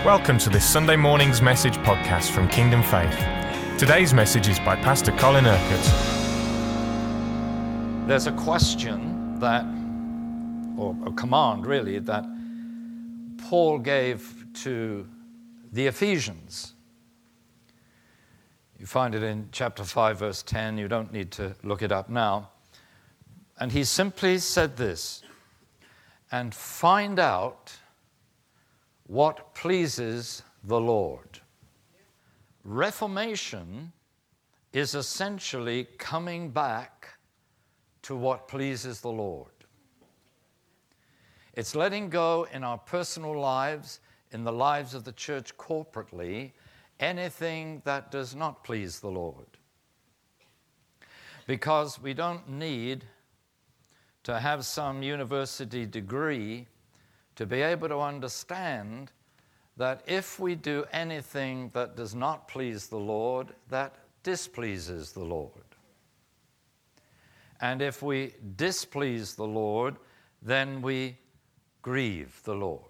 Welcome to this Sunday morning's message podcast from Kingdom Faith. Today's message is by Pastor Colin Urquhart. There's a question that, or a command really, that Paul gave to the Ephesians. You find it in chapter 5, verse 10. You don't need to look it up now. And he simply said this, and find out what pleases the Lord. Reformation is essentially coming back to what pleases the Lord. It's letting go in our personal lives, in the lives of the church corporately, anything that does not please the Lord. Because we don't need to have some university degree to be able to understand that if we do anything that does not please the Lord, that displeases the Lord. And if we displease the Lord, then we grieve the Lord.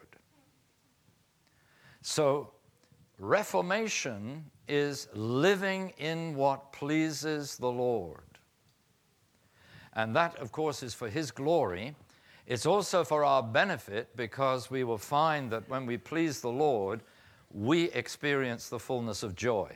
So, reformation is living in what pleases the Lord. And that, of course, is for His glory. It's also for our benefit, because we will find that when we please the Lord, we experience the fullness of joy.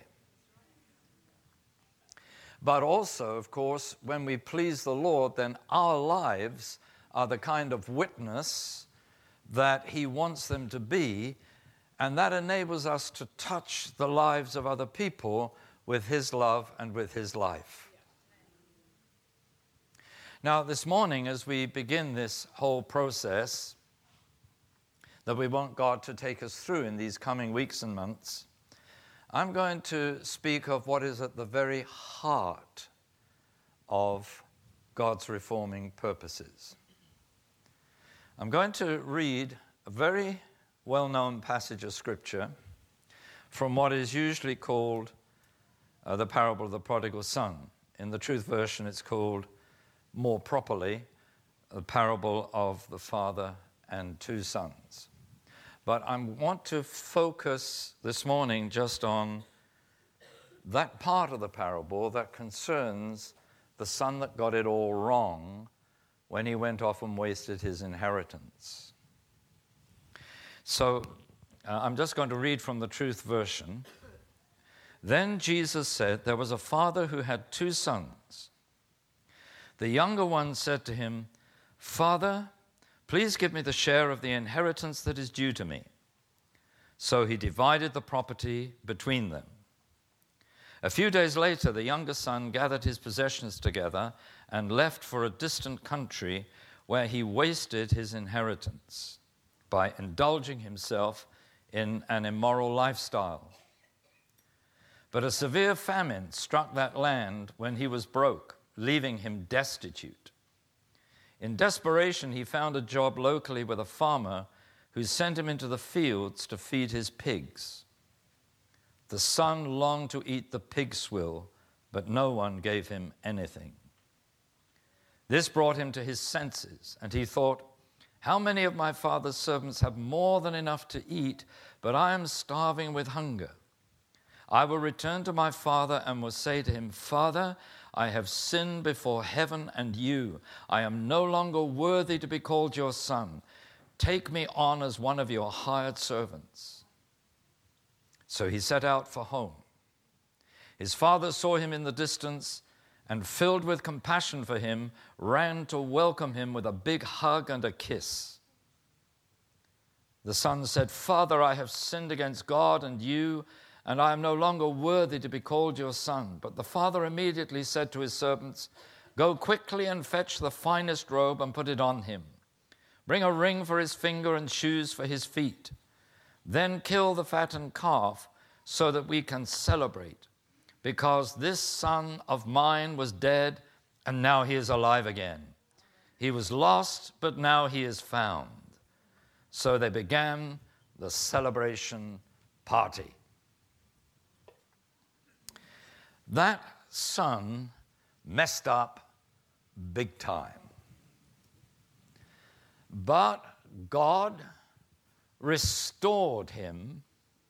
But also, of course, when we please the Lord, then our lives are the kind of witness that He wants them to be, and that enables us to touch the lives of other people with His love and with His life. Now, this morning, as we begin this whole process that we want God to take us through in these coming weeks and months, I'm going to speak of what is at the very heart of God's reforming purposes. I'm going to read a very well-known passage of Scripture from what is usually called the parable of the prodigal son. In the Truth Version, it's called, more properly, the parable of the father and two sons. But I want to focus this morning just on that part of the parable that concerns the son that got it all wrong when he went off and wasted his inheritance. So I'm just going to read from the Truth Version. Then Jesus said, there was a father who had two sons. The younger one said to him, Father, please give me the share of the inheritance that is due to me. So he divided the property between them. A few days later, the younger son gathered his possessions together and left for a distant country where he wasted his inheritance by indulging himself in an immoral lifestyle. But a severe famine struck that land when he was broke, leaving him destitute. In desperation, he found a job locally with a farmer who sent him into the fields to feed his pigs. The son longed to eat the pig swill, but no one gave him anything. This brought him to his senses, and he thought, how many of my father's servants have more than enough to eat, but I am starving with hunger? I will return to my father and will say to him, Father, I have sinned before heaven and you. I am no longer worthy to be called your son. Take me on as one of your hired servants. So he set out for home. His father saw him in the distance and, filled with compassion for him, ran to welcome him with a big hug and a kiss. The son said, Father, I have sinned against God and you, and I am no longer worthy to be called your son. But the father immediately said to his servants, Go quickly and fetch the finest robe and put it on him. Bring a ring for his finger and shoes for his feet. Then kill the fattened calf so that we can celebrate, because this son of mine was dead and now he is alive again. He was lost, but now he is found. So they began the celebration party. That son messed up big time. But God restored him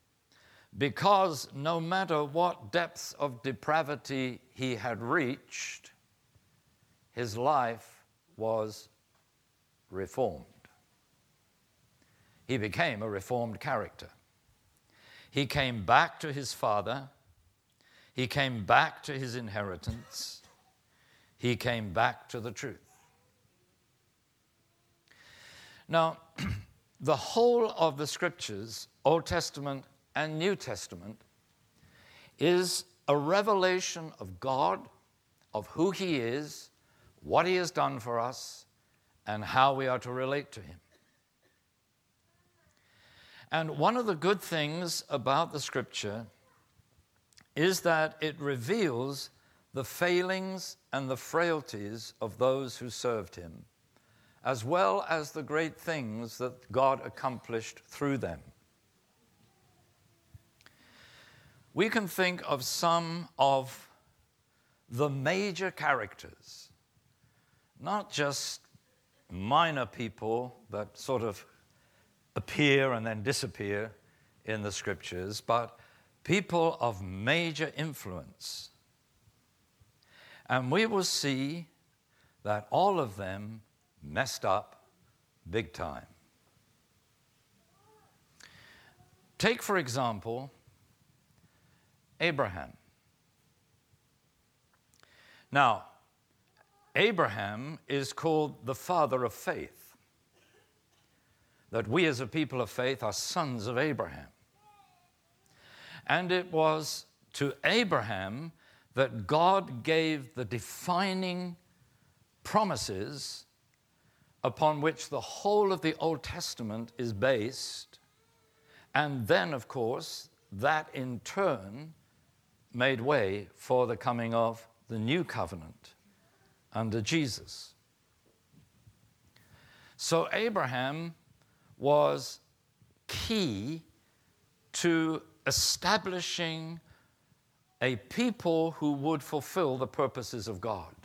because no matter what depths of depravity he had reached, his life was reformed. He became a reformed character. He came back to his Father. He came back to his inheritance. He came back to the truth. Now, the whole of the Scriptures, Old Testament and New Testament, is a revelation of God, of who he is, what he has done for us, and how we are to relate to him. And one of the good things about the Scripture is that it reveals the failings and the frailties of those who served him, as well as the great things that God accomplished through them. We can think of some of the major characters, not just minor people that sort of appear and then disappear in the Scriptures, but people of major influence. And we will see that all of them messed up big time. Take, for example, Abraham. Now, Abraham is called the father of faith, that we as a people of faith are sons of Abraham. And it was to Abraham that God gave the defining promises upon which the whole of the Old Testament is based. And then, of course, that in turn made way for the coming of the new covenant under Jesus. So Abraham was key to establishing a people who would fulfill the purposes of God.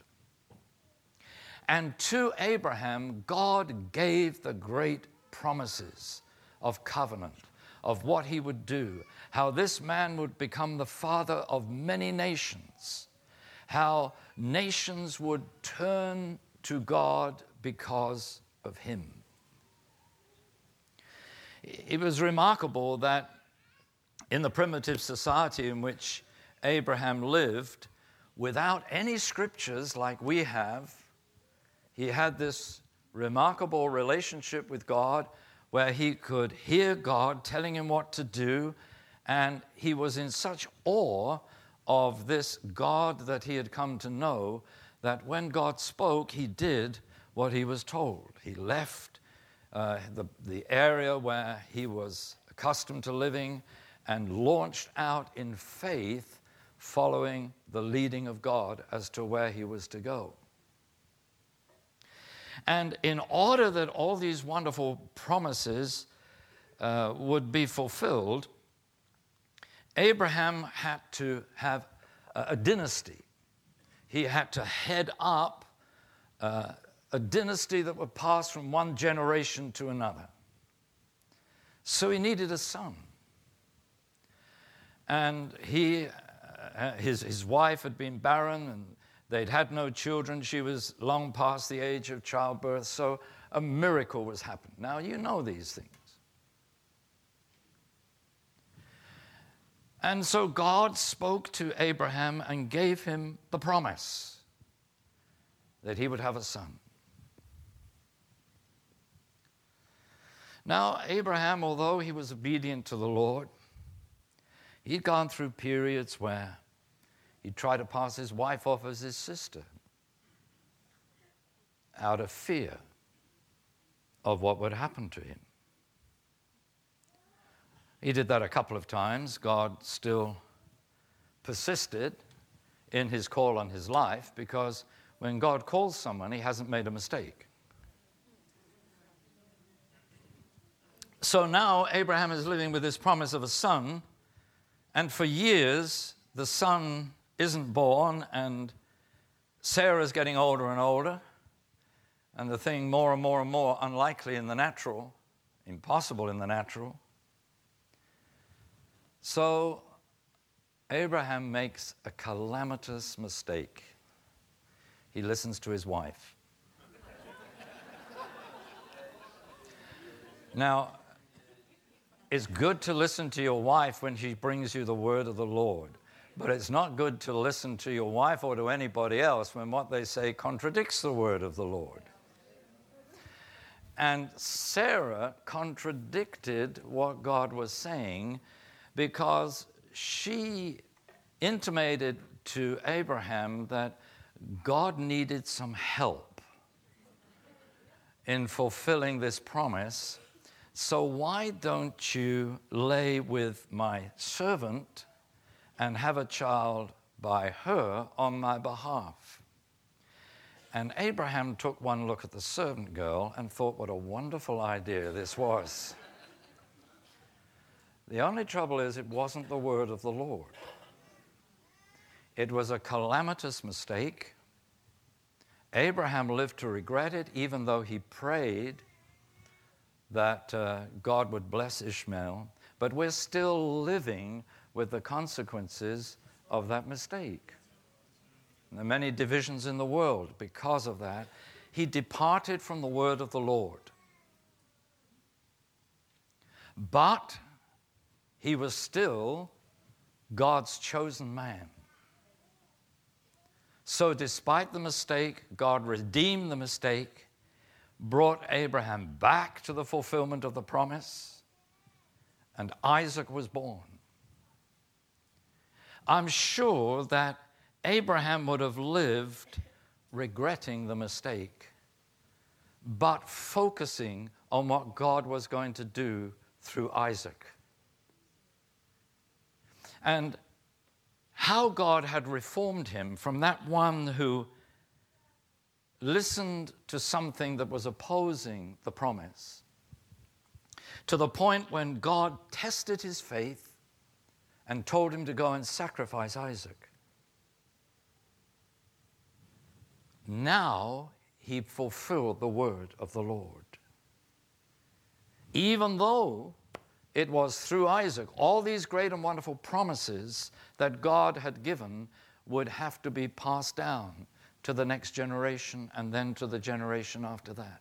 And to Abraham, God gave the great promises of covenant, of what he would do, how this man would become the father of many nations, how nations would turn to God because of him. It was remarkable that in the primitive society in which Abraham lived, without any scriptures like we have, he had this remarkable relationship with God where he could hear God telling him what to do, and he was in such awe of this God that he had come to know that when God spoke, he did what he was told. He left the area where he was accustomed to living and launched out in faith, following the leading of God as to where he was to go. And in order that all these wonderful promises would be fulfilled, Abraham had to have a dynasty. He had to head up a dynasty that would pass from one generation to another. So he needed a son. And his wife had been barren, and they'd had no children. She was long past the age of childbirth, so a miracle was happening. Now, you know these things. And so God spoke to Abraham and gave him the promise that he would have a son. Now, Abraham, although he was obedient to the Lord, he'd gone through periods where he'd try to pass his wife off as his sister out of fear of what would happen to him. He did that a couple of times. God still persisted in his call on his life, because when God calls someone, he hasn't made a mistake. So now Abraham is living with this promise of a son, and for years the son isn't born, and Sarah's getting older and older, and the thing more and more and more unlikely in the natural, impossible in the natural. So Abraham makes a calamitous mistake. He listens to his wife. Now, it's good to listen to your wife when she brings you the word of the Lord, but it's not good to listen to your wife or to anybody else when what they say contradicts the word of the Lord. And Sarah contradicted what God was saying because she intimated to Abraham that God needed some help in fulfilling this promise. So why don't you lay with my servant and have a child by her on my behalf? And Abraham took one look at the servant girl and thought what a wonderful idea this was. The only trouble is it wasn't the word of the Lord. It was a calamitous mistake. Abraham lived to regret it, even though he prayed that God would bless Ishmael. But we're still living with the consequences of that mistake. There are many divisions in the world because of that. He departed from the word of the Lord. But he was still God's chosen man. So despite the mistake, God redeemed the mistake, brought Abraham back to the fulfillment of the promise, and Isaac was born. I'm sure that Abraham would have lived regretting the mistake, but focusing on what God was going to do through Isaac. And how God had reformed him from that one who listened to something that was opposing the promise, to the point when God tested his faith and told him to go and sacrifice Isaac. Now he fulfilled the word of the Lord. Even though it was through Isaac, all these great and wonderful promises that God had given would have to be passed down to the next generation and then to the generation after that.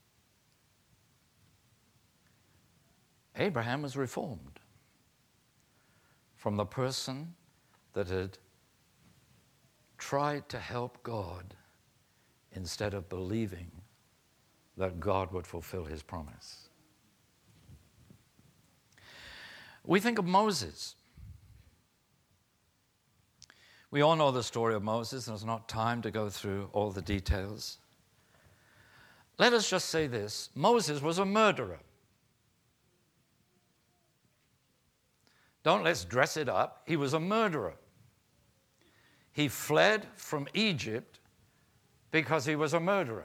Abraham was reformed from the person that had tried to help God instead of believing that God would fulfill his promise. We think of Moses. We all know the story of Moses. There's not time to go through all the details. Let us just say this. Moses was a murderer. Let's dress it up. He was a murderer. He fled from Egypt because he was a murderer.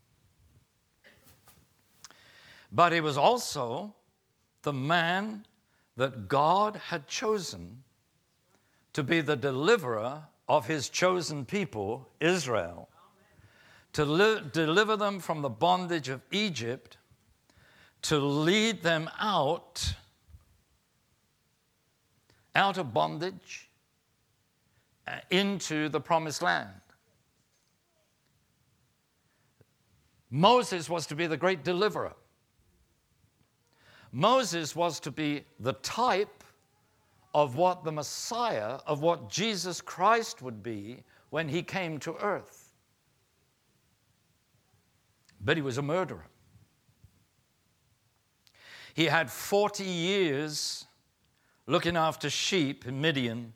But he was also the man that God had chosen to be the deliverer of his chosen people, Israel, to deliver them from the bondage of Egypt, to lead them out of bondage into the promised land. Moses was to be the great deliverer. Moses was to be the type of what the Messiah, of what Jesus Christ would be when he came to earth. But he was a murderer. He had 40 years looking after sheep in Midian.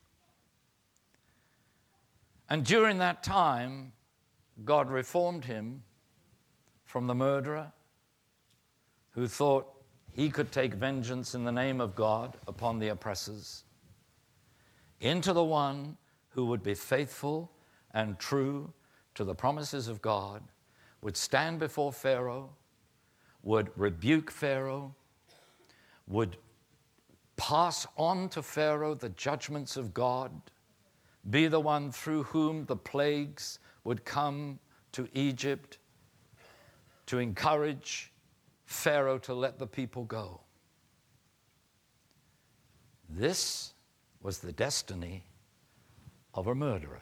And during that time, God reformed him from the murderer who thought he could take vengeance in the name of God upon the oppressors, into the one who would be faithful and true to the promises of God, would stand before Pharaoh, would rebuke Pharaoh, would pass on to Pharaoh the judgments of God, be the one through whom the plagues would come to Egypt to encourage Pharaoh to let the people go. This was the destiny of a murderer.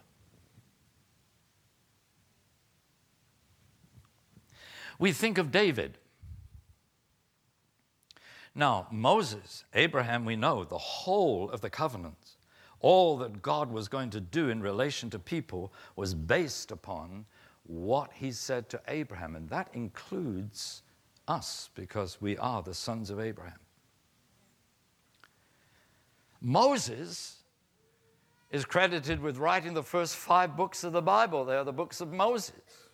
We think of David. Now, Moses, Abraham, we know the whole of the covenants, all that God was going to do in relation to people was based upon what he said to Abraham, and that includes us because we are the sons of Abraham. Moses is credited with writing the first 5 books of the Bible. They are the books of Moses.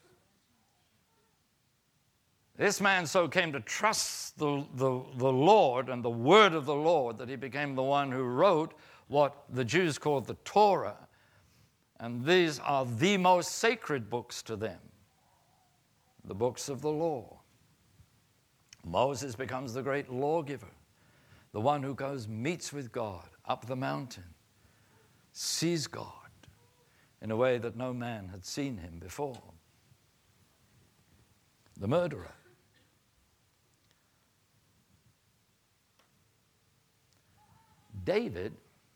This man so came to trust the Lord and the word of the Lord that he became the one who wrote what the Jews called the Torah. And these are the most sacred books to them, the books of the law. Moses becomes the great lawgiver, the one who goes, meets with God up the mountain, sees God in a way that no man had seen him before. The murderer. David,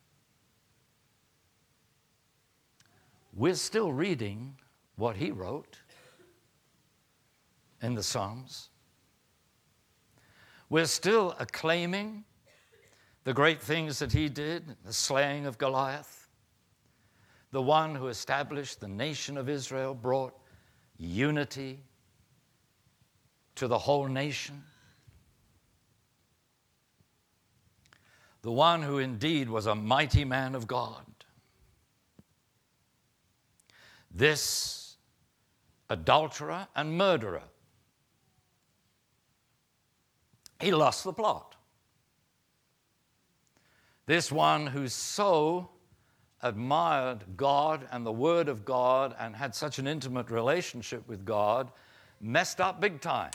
we're still reading what he wrote in the Psalms. We're still acclaiming the great things that he did, the slaying of Goliath, the one who established the nation of Israel, brought unity to the whole nation, the one who indeed was a mighty man of God. This adulterer and murderer, he lost the plot. This one who so admired God and the Word of God and had such an intimate relationship with God messed up big time.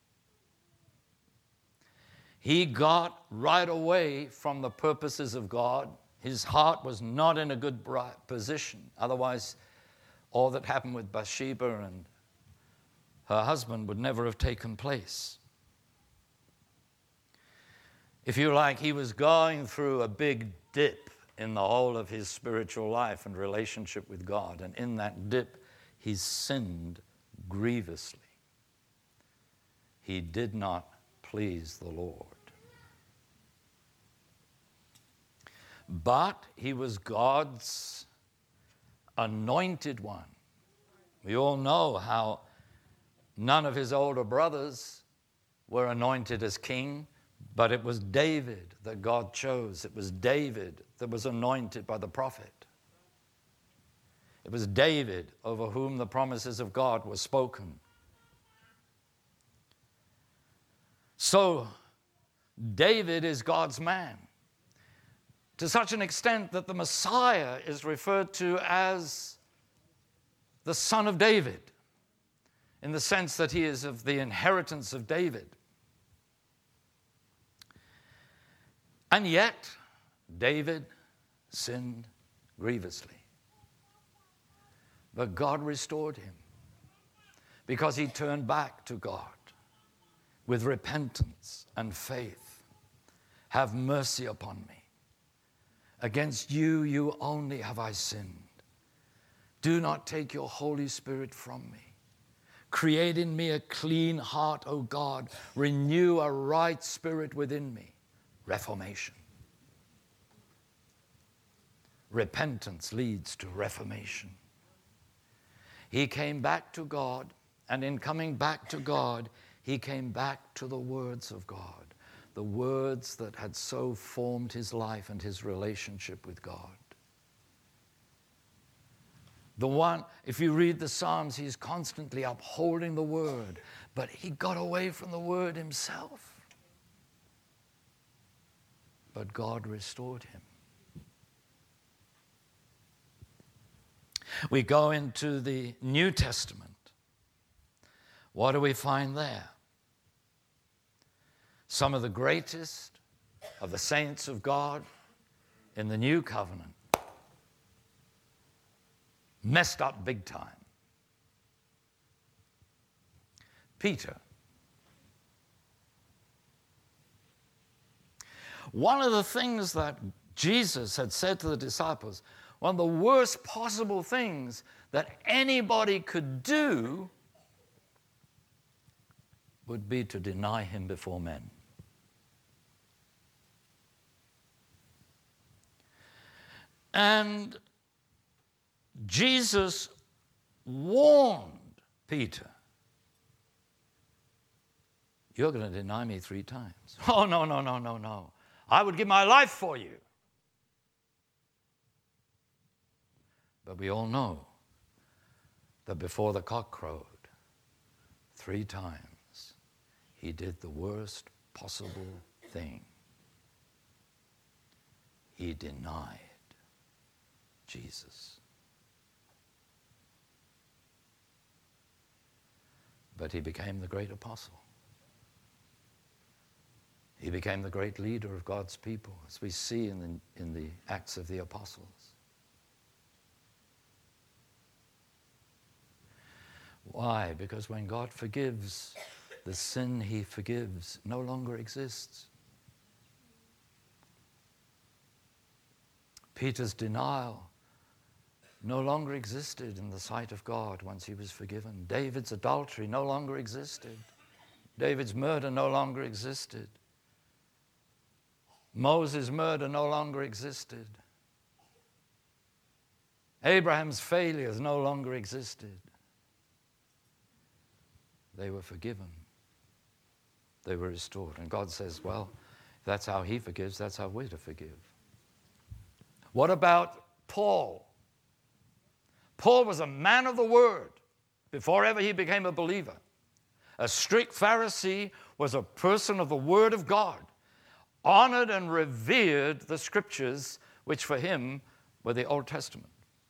He got right away from the purposes of God. His heart was not in a good position. Otherwise, all that happened with Bathsheba and her husband would never have taken place. If you like, he was going through a big dip in the whole of his spiritual life and relationship with God. And in that dip, he sinned grievously. He did not please the Lord. But he was God's anointed one. We all know how none of his older brothers were anointed as king, but it was David that God chose. It was David that was anointed by the prophet. It was David over whom the promises of God were spoken. So, David is God's man, to such an extent that the Messiah is referred to as the son of David, in the sense that he is of the inheritance of David. And yet, David sinned grievously. But God restored him because he turned back to God with repentance and faith. Have mercy upon me. Against you, you only have I sinned. Do not take your Holy Spirit from me. Create in me a clean heart, O God. Renew a right spirit within me. Reformation. Repentance leads to reformation. He came back to God, and in coming back to God, he came back to the words of God, the words that had so formed his life and his relationship with God. The one, if you read the Psalms, he's constantly upholding the word, but he got away from the word himself. But God restored him. We go into the New Testament. What do we find there? Some of the greatest of the saints of God in the New Covenant messed up big time. Peter. One of the things that Jesus had said to the disciples, one of the worst possible things that anybody could do would be to deny him before men. And Jesus warned Peter, you're going to deny me 3 times. Oh, no, no, no, no, no. I would give my life for you. But we all know that before the cock crowed, 3 times, he did the worst possible thing. He denied Jesus. But he became the great apostle. He became the great leader of God's people, as we see in the Acts of the Apostles. Why? Because when God forgives, the sin he forgives no longer exists. Peter's denial no longer existed in the sight of God once he was forgiven. David's adultery no longer existed. David's murder no longer existed. Moses' murder no longer existed. Abraham's failures no longer existed. They were forgiven. They were restored. And God says, well, if that's how he forgives, that's how we're to forgive. What about Paul? Paul was a man of the word before ever he became a believer. A strict Pharisee, was a person of the word of God, honored and revered the scriptures, which for him were the Old Testament.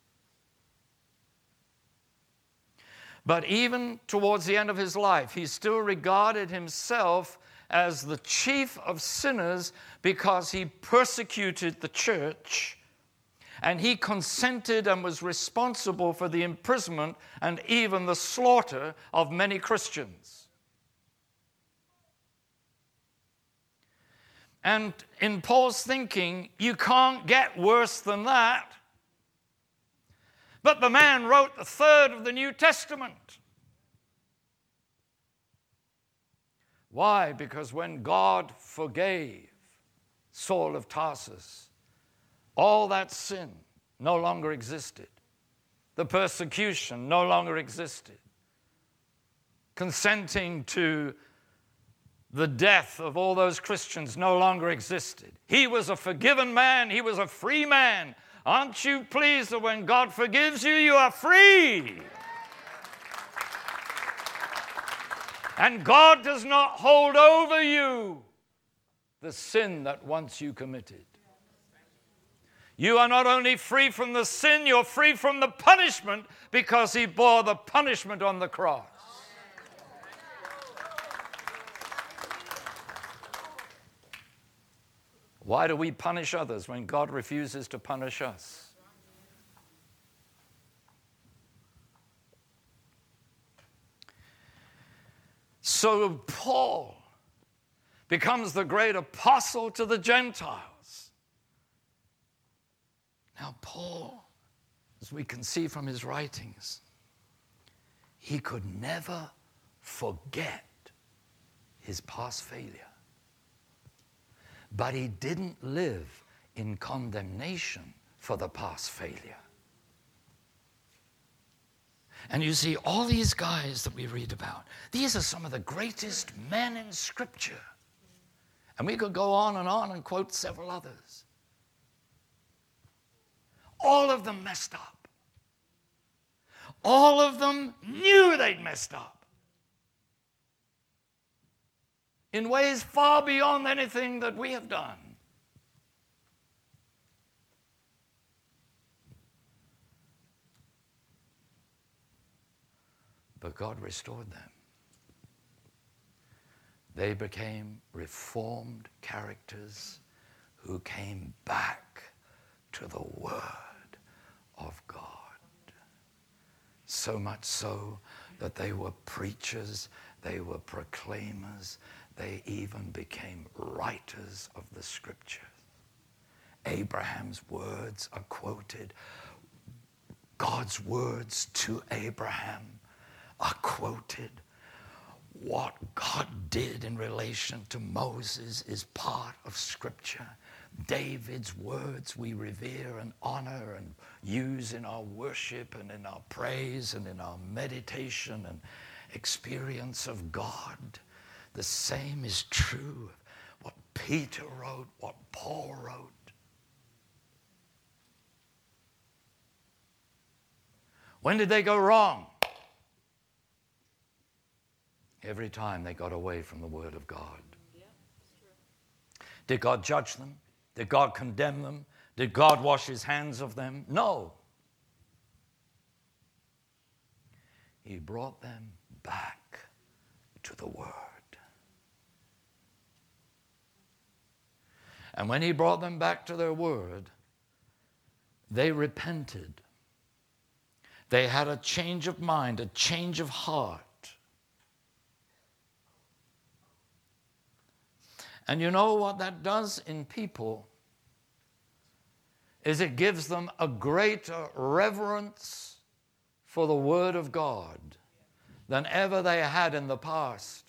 But even towards the end of his life, he still regarded himself as the chief of sinners because he persecuted the church, and he consented and was responsible for the imprisonment and even the slaughter of many Christians. And in Paul's thinking, you can't get worse than that. But the man wrote the third of the New Testament. Why? Because when God forgave Saul of Tarsus, all that sin no longer existed. The persecution no longer existed. Consenting to the death of all those Christians no longer existed. He was a forgiven man. He was a free man. Aren't you pleased that when God forgives you, you are free? And God does not hold over you the sin that once you committed. You are not only free from the sin, you're free from the punishment because he bore the punishment on the cross. Why do we punish others when God refuses to punish us? So Paul becomes the great apostle to the Gentiles. Now Paul, as we can see from his writings, he could never forget his past failure. But he didn't live in condemnation for the past failure. And you see, all these guys that we read about, these are some of the greatest men in Scripture. And we could go on and quote several others. All of them messed up. All of them knew they'd messed up. In ways far beyond anything that we have done. But God restored them. They became reformed characters who came back to the Word of God. So much so that they were preachers, they were proclaimers, they even became writers of the Scriptures. Abraham's words are quoted. God's words to Abraham are quoted. What God did in relation to Moses is part of Scripture. David's words we revere and honor and use in our worship and in our praise and in our meditation and experience of God. The same is true of what Peter wrote, what Paul wrote. When did they go wrong? Every time they got away from the Word of God. Yeah, it's true. Did God judge them? Did God condemn them? Did God wash his hands of them? No. He brought them back to the Word. And when he brought them back to their Word, they repented. They had a change of mind, a change of heart. And you know what that does in people is it gives them a greater reverence for the Word of God than ever they had in the past.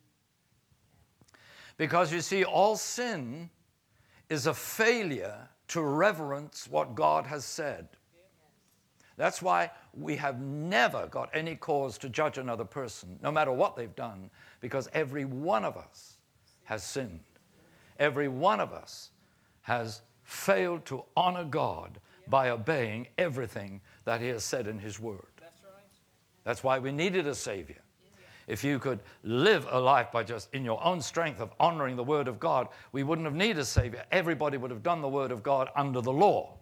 Because you see, all sin is a failure to reverence what God has said. That's why we have never got any cause to judge another person, no matter what they've done, because every one of us has sinned. Every one of us has failed to honor God by obeying everything that he has said in his word. That's right. That's why we needed a Savior. If you could live a life by just in your own strength of honoring the word of God, we wouldn't have needed a Savior. Everybody would have done the word of God under the law.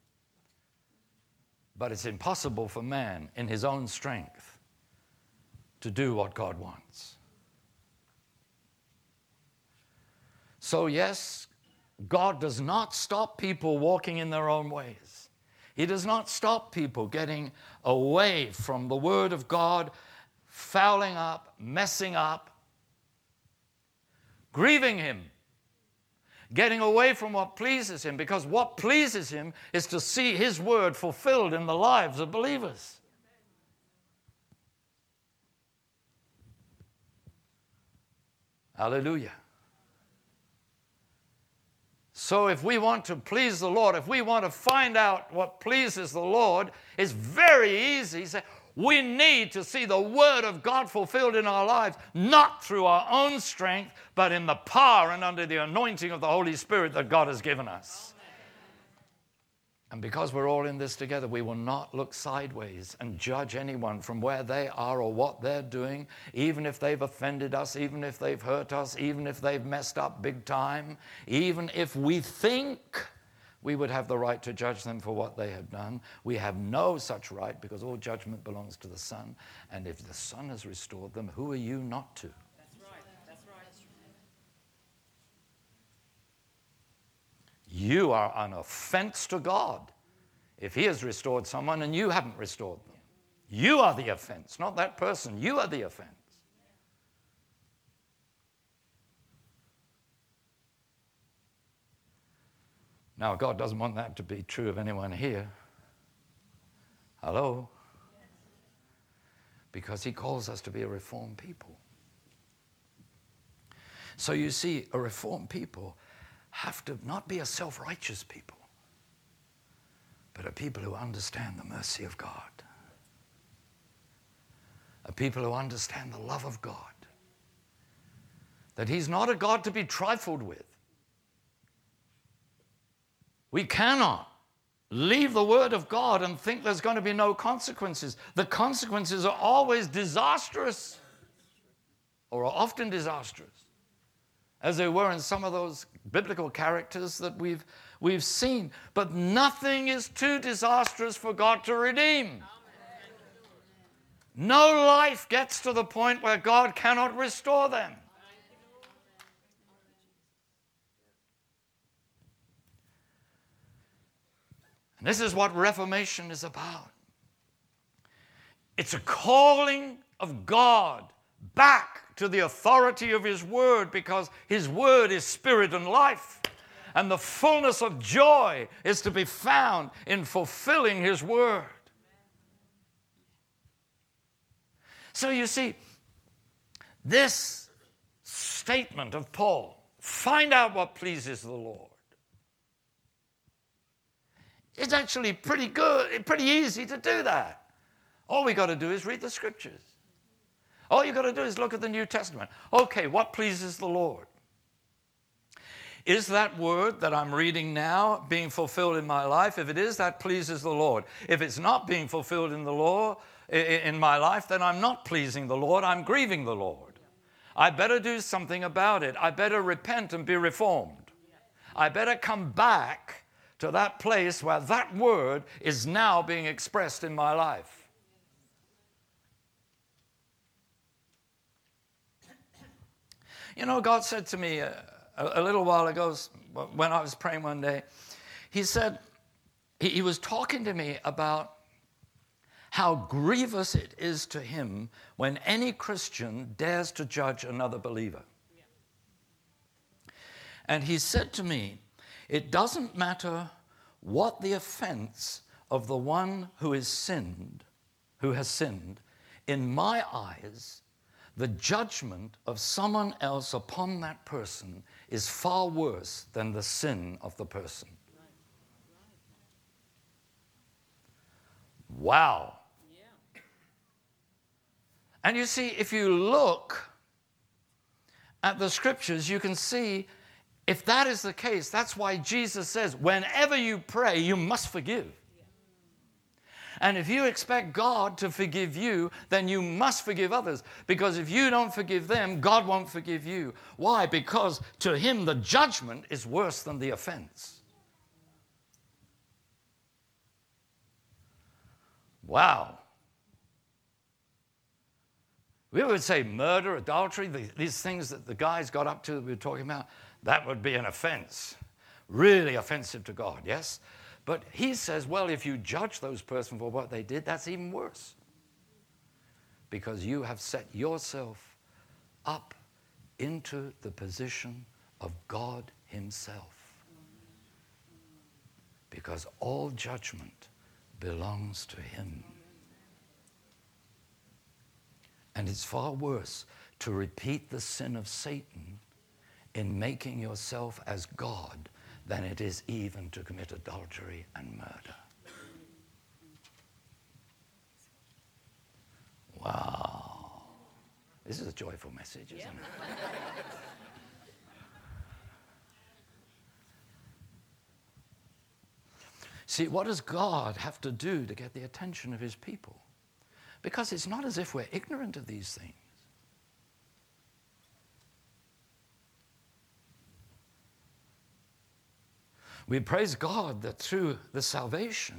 But it's impossible for man in his own strength to do what God wants. So yes, God does not stop people walking in their own ways. He does not stop people getting away from the Word of God, fouling up, messing up, grieving Him, getting away from what pleases Him, because what pleases Him is to see His Word fulfilled in the lives of believers. Hallelujah. So if we want to please the Lord, if we want to find out what pleases the Lord, it's very easy. We need to see the Word of God fulfilled in our lives, not through our own strength, but in the power and under the anointing of the Holy Spirit that God has given us. And because we're all in this together, we will not look sideways and judge anyone from where they are or what they're doing, even if they've offended us, even if they've hurt us, even if they've messed up big time, even if we think we would have the right to judge them for what they have done. We have no such right, because all judgment belongs to the Son. And if the Son has restored them, who are you not to? That's right. That's right. You are an offense to God if He has restored someone and you haven't restored them. You are the offense, not that person. You are the offense. Now, God doesn't want that to be true of anyone here. Hello? Because He calls us to be a reformed people. So you see, a reformed people have to not be a self-righteous people, but a people who understand the mercy of God, a people who understand the love of God, that He's not a God to be trifled with. We cannot leave the Word of God and think there's going to be no consequences. The consequences are always disastrous, or are often disastrous, as they were in some of those biblical characters that we've seen. But nothing is too disastrous for God to redeem. No life gets to the point where God cannot restore them. And this is what Reformation is about. It's a calling of God back to the authority of His Word, because His Word is spirit and life. And the fullness of joy is to be found in fulfilling his word. So you see, this statement of Paul, find out what pleases the Lord, it's actually pretty good, pretty easy to do that. All we got to do is read the scriptures. All you got to do is look at the New Testament. Okay, what pleases the Lord? Is that word that I'm reading now being fulfilled in my life? If it is, that pleases the Lord. If it's not being fulfilled in the law, in my life, then I'm not pleasing the Lord. I'm grieving the Lord. I better do something about it. I better repent and be reformed. I better come back to that place where that word is now being expressed in my life. You know, God said to me a little while ago when I was praying one day, he said, he was talking to me about how grievous it is to him when any Christian dares to judge another believer. And he said to me, it doesn't matter what the offense of the one who has sinned, in my eyes, the judgment of someone else upon that person is far worse than the sin of the person. Wow. And you see, if you look at the scriptures, you can see if that is the case, that's why Jesus says, whenever you pray, you must forgive. And if you expect God to forgive you, then you must forgive others. Because if you don't forgive them, God won't forgive you. Why? Because to him, the judgment is worse than the offense. Wow. We would say murder, adultery, these things that the guys got up to that we were talking about, that would be an offense. Really offensive to God, yes? But he says, well, if you judge those persons for what they did, that's even worse. Because you have set yourself up into the position of God himself. Because all judgment belongs to him. And it's far worse to repeat the sin of Satan in making yourself as God than it is even to commit adultery and murder. Wow. This is a joyful message, isn't it? See, what does God have to do to get the attention of his people? Because it's not as if we're ignorant of these things. We praise God that through the salvation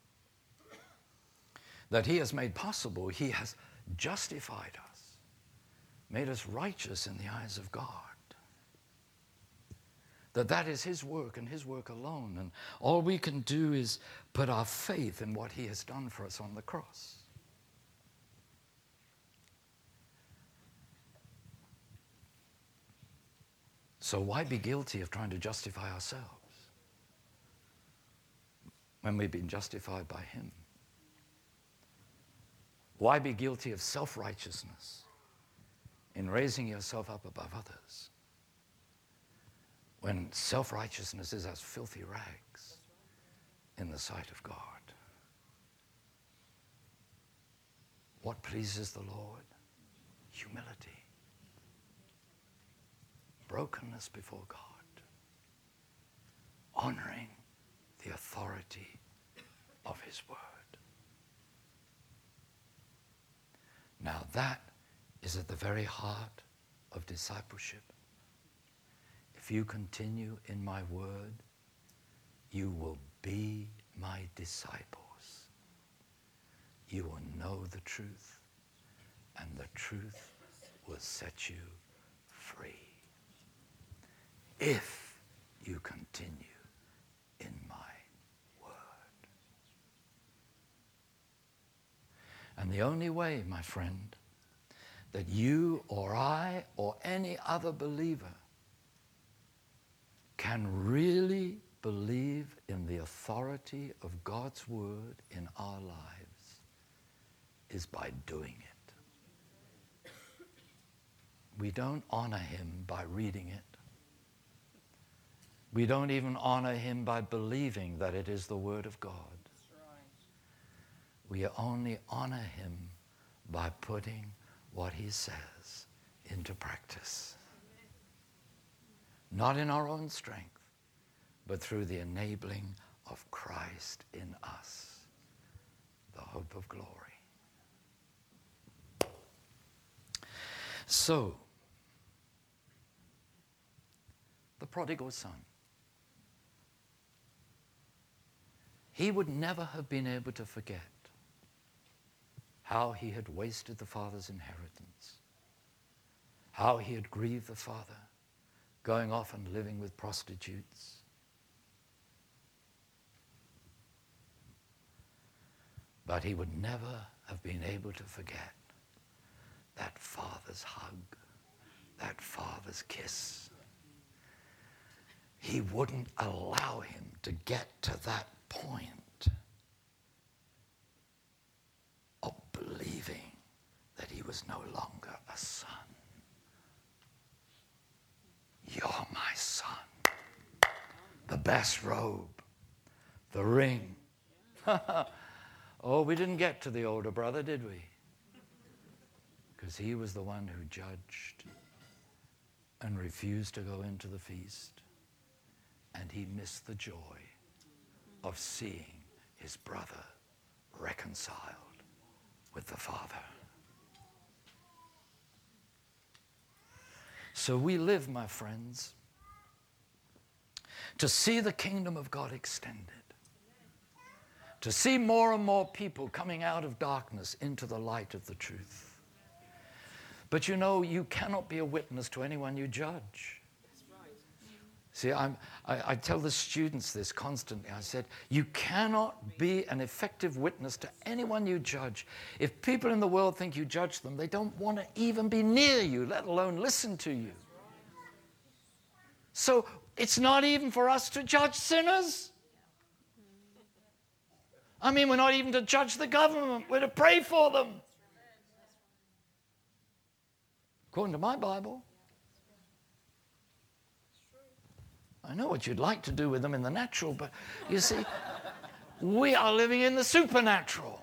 that he has made possible, he has justified us, made us righteous in the eyes of God. That is his work and his work alone. And all we can do is put our faith in what he has done for us on the cross. So why be guilty of trying to justify ourselves when we've been justified by him? Why be guilty of self-righteousness in raising yourself up above others when self-righteousness is as filthy rags in the sight of God? What pleases the Lord? Humility. Brokenness before God. Honoring the authority of his word. Now that is at the very heart of discipleship. If you continue in my word, you will be my disciples. You will know the truth, and the truth will set you free. If you continue in my word. And the only way, my friend, that you or I or any other believer can really believe in the authority of God's word in our lives is by doing it. We don't honor him by reading it. We don't even honor him by believing that it is the word of God. We only honor him by putting what he says into practice. Not in our own strength, but through the enabling of Christ in us, the hope of glory. So, the prodigal son. He would never have been able to forget how he had wasted the father's inheritance, how he had grieved the father, going off and living with prostitutes. But he would never have been able to forget that father's hug, that father's kiss. He wouldn't allow him to get to that point of believing that he was no longer a son. You're my son. The best robe, the ring. Oh, we didn't get to the older brother, did we? Because he was the one who judged and refused to go into the feast. And he missed the joy of seeing his brother reconciled with the Father. So we live, my friends, to see the kingdom of God extended, to see more and more people coming out of darkness into the light of the truth. But you know, you cannot be a witness to anyone you judge. See, I tell the students this constantly. I said, you cannot be an effective witness to anyone you judge. If people in the world think you judge them, they don't want to even be near you, let alone listen to you. So it's not even for us to judge sinners. I mean, we're not even to judge the government. We're to pray for them. According to my Bible. I know what you'd like to do with them in the natural, but you see, we are living in the supernatural.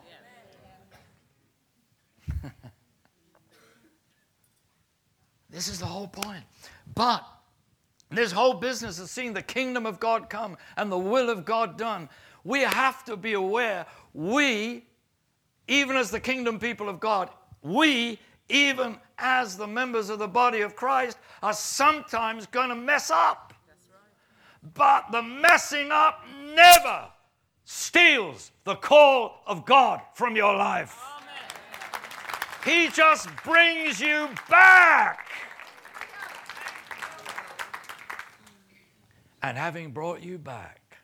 This is the whole point. But this whole business of seeing the kingdom of God come and the will of God done, we have to be aware, we, even as the kingdom people of God, we, even as the members of the body of Christ, are sometimes going to mess up. But the messing up never steals the call of God from your life. Amen. He just brings you back. And having brought you back,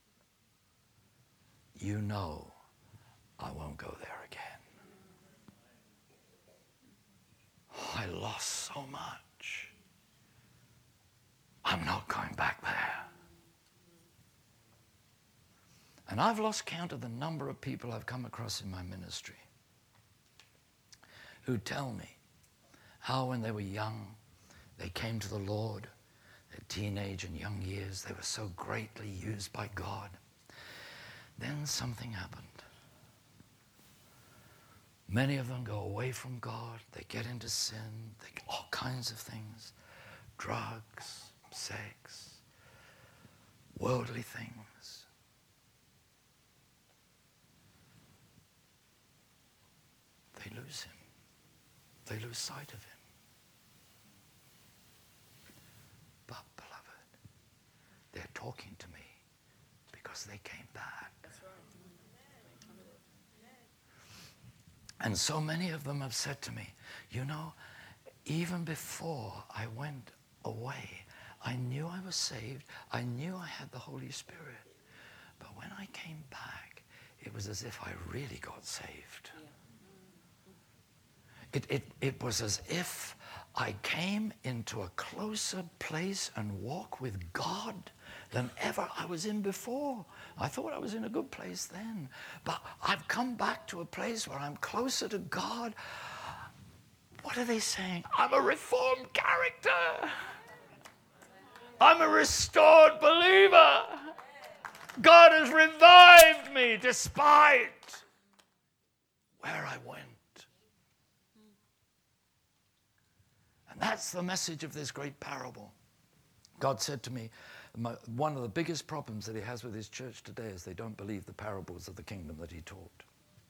you know I won't go there again. Oh, I lost so much. I'm not going back there. And I've lost count of the number of people I've come across in my ministry who tell me how when they were young, they came to the Lord, their teenage and young years, they were so greatly used by God. Then something happened. Many of them go away from God, they get into sin, they get all kinds of things, drugs, sex, worldly things. They lose him. They lose sight of him. But, beloved, they're talking to me because they came back. That's right. And so many of them have said to me, you know, even before I went away, I knew I was saved. I knew I had the Holy Spirit. But when I came back, it was as if I really got saved. It was as if I came into a closer place and walk with God than ever I was in before. I thought I was in a good place then, but I've come back to a place where I'm closer to God. What are they saying? I'm a reformed character. I'm a restored believer. God has revived me despite where I went. And that's the message of this great parable. God said to me, one of the biggest problems that he has with his church today is they don't believe the parables of the kingdom that he taught.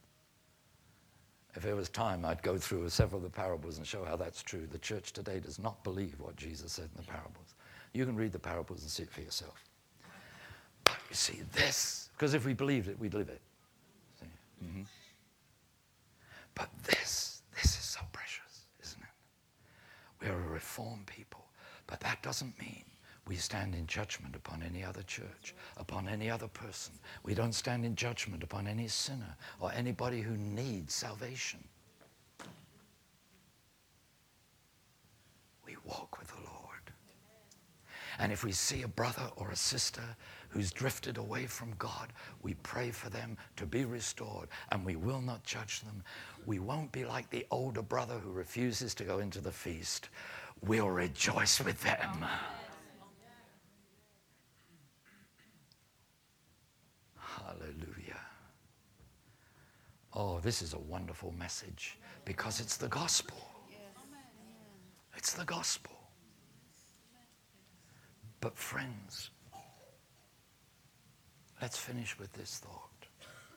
If there was time, I'd go through several of the parables and show how that's true. The church today does not believe what Jesus said in the parables. You can read the parables and see it for yourself. But you see this, because if we believed it, we'd live it. See? Mm-hmm. But this is so precious, isn't it? We're a reformed people, but that doesn't mean we stand in judgment upon any other church, upon any other person. We don't stand in judgment upon any sinner or anybody who needs salvation. We walk with the Lord. And if we see a brother or a sister who's drifted away from God, we pray for them to be restored, and we will not judge them. We won't be like the older brother who refuses to go into the feast. We'll rejoice with them. Hallelujah. Oh, this is a wonderful message because it's the gospel. It's the gospel. But friends, let's finish with this thought.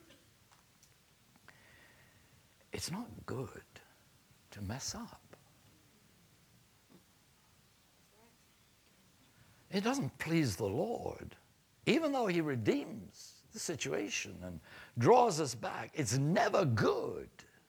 It's not good to mess up. It doesn't please the Lord, even though he redeems the situation and draws us back. It's never good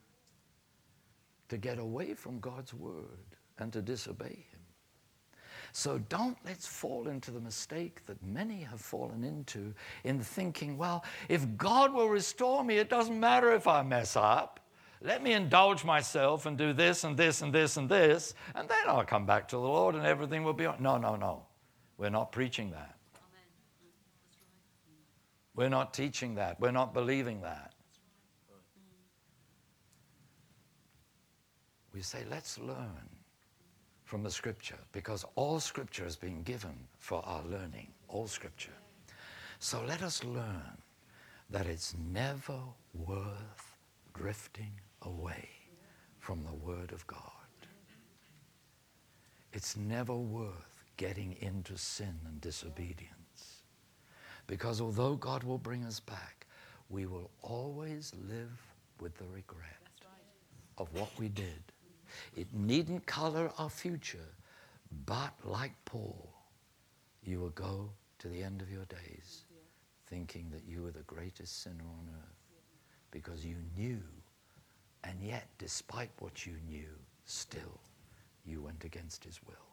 to get away from God's word and to disobey him. So let's fall into the mistake that many have fallen into in thinking, well, if God will restore me, it doesn't matter if I mess up. Let me indulge myself and do this and this and this and this, and then I'll come back to the Lord and everything will be on. No. We're not preaching that. We're not teaching that. We're not believing that. We say, let's learn from the Scripture, because all Scripture has been given for our learning, all Scripture. So let us learn that it's never worth drifting away from the Word of God. It's never worth getting into sin and disobedience, because although God will bring us back, we will always live with the regret of what we did. It needn't color our future, but like Paul, you will go to the end of your days thinking that you were the greatest sinner on earth because you knew, and yet despite what you knew, still you went against his will.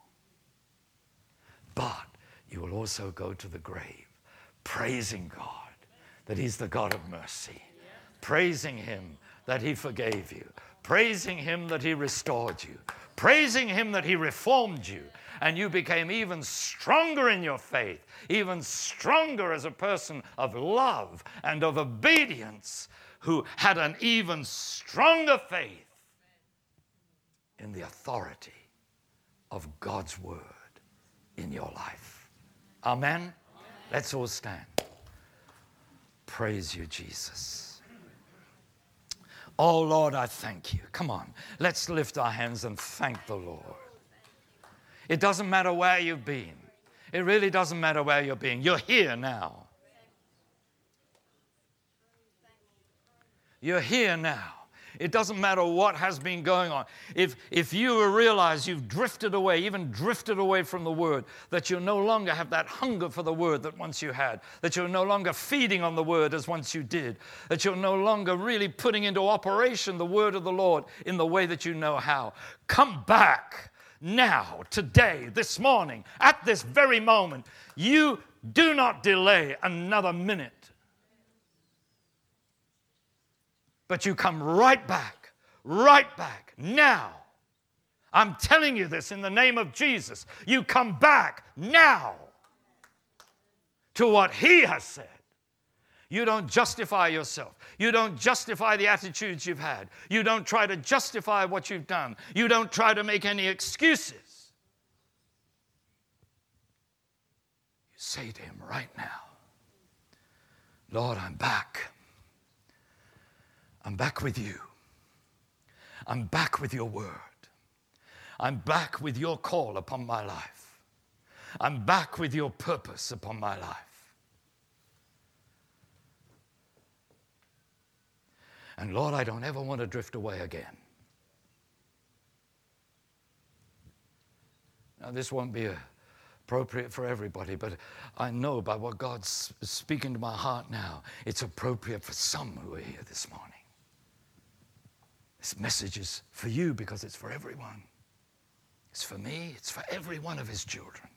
But you will also go to the grave praising God that he's the God of mercy, praising him that he forgave you, praising him that he restored you, praising him that he reformed you, and you became even stronger in your faith, even stronger as a person of love and of obedience, who had an even stronger faith in the authority of God's word in your life. Amen? Let's all stand. Praise you, Jesus. Oh, Lord, I thank you. Come on, let's lift our hands and thank the Lord. It doesn't matter where you've been. It really doesn't matter where you're being. You're here now. You're here now. It doesn't matter what has been going on. If you realize you've drifted away, even drifted away from the Word, that you no longer have that hunger for the Word that once you had, that you're no longer feeding on the Word as once you did, that you're no longer really putting into operation the Word of the Lord in the way that you know how, come back now, today, this morning, at this very moment. You do not delay another minute. But you come right back now. I'm telling you this in the name of Jesus. You come back now to what he has said. You don't justify yourself. You don't justify the attitudes you've had. You don't try to justify what you've done. You don't try to make any excuses. You say to him right now, Lord, I'm back. I'm back with you. I'm back with your word. I'm back with your call upon my life. I'm back with your purpose upon my life. And Lord, I don't ever want to drift away again. Now, this won't be appropriate for everybody, but I know by what God's speaking to my heart now, it's appropriate for some who are here this morning. This message is for you because it's for everyone. It's for me, it's for every one of his children.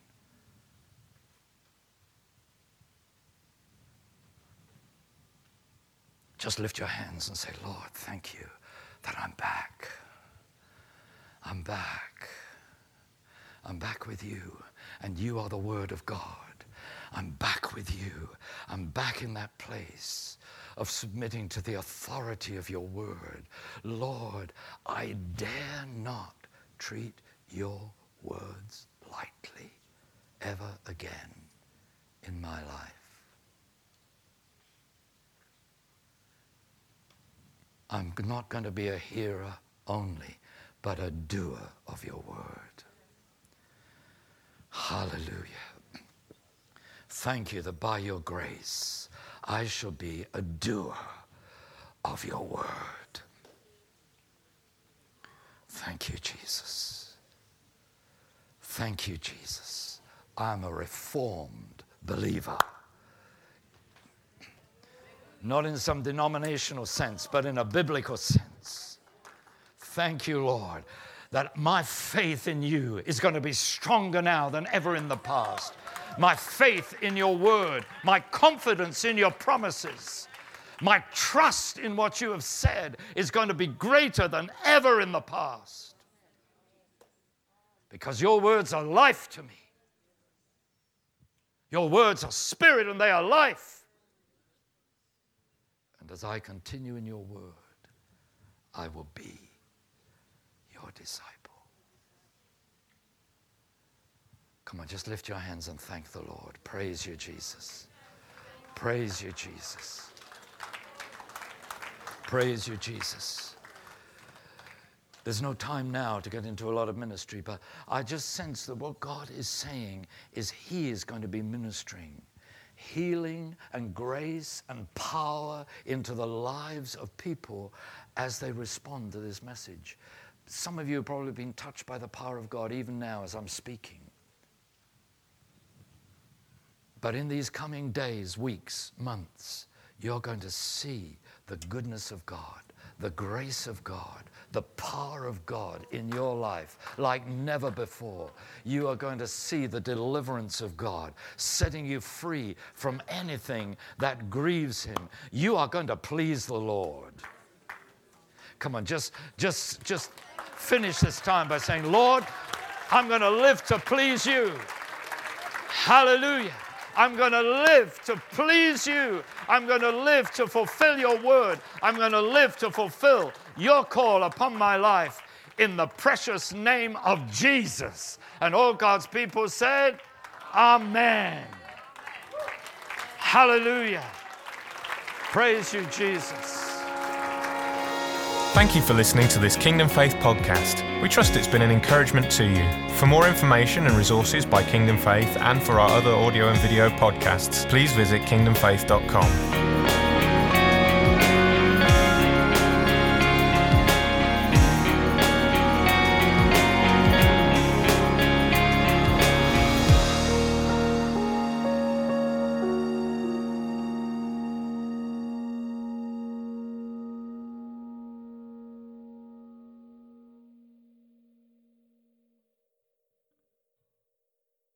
Just lift your hands and say, Lord, thank you that I'm back. I'm back. I'm back with you, and you are the Word of God. I'm back with you. I'm back in that place of submitting to the authority of your Word. Lord, I dare not treat your words lightly ever again in my life. I'm not going to be a hearer only, but a doer of your word. Hallelujah. Thank you that by your grace, I shall be a doer of your word. Thank you, Jesus. Thank you, Jesus. I'm a reformed believer. Not in some denominational sense, but in a biblical sense. Thank you, Lord, that my faith in you is going to be stronger now than ever in the past. My faith in your word, my confidence in your promises, my trust in what you have said is going to be greater than ever in the past. Because your words are life to me. Your words are spirit and they are life. And as I continue in your word, I will be your disciple. Come on, just lift your hands and thank the Lord. Praise you, Jesus. Praise you, Jesus. Praise you, Jesus. There's no time now to get into a lot of ministry, but I just sense that what God is saying is he is going to be ministering healing and grace and power into the lives of people as they respond to this message. Some of you have probably been touched by the power of God even now as I'm speaking. But in these coming days, weeks, months, you're going to see the goodness of God, the grace of God, the power of God in your life like never before. You are going to see the deliverance of God, setting you free from anything that grieves him. You are going to please the Lord. Come on, just finish this time by saying, Lord, I'm going to live to please you. Hallelujah. I'm going to live to please you. I'm going to live to fulfill your word. I'm going to live to fulfill your call upon my life in the precious name of Jesus. And all God's people said, Amen. Hallelujah. Praise you, Jesus. Thank you for listening to this Kingdom Faith podcast. We trust it's been an encouragement to you. For more information and resources by Kingdom Faith and for our other audio and video podcasts, please visit kingdomfaith.com.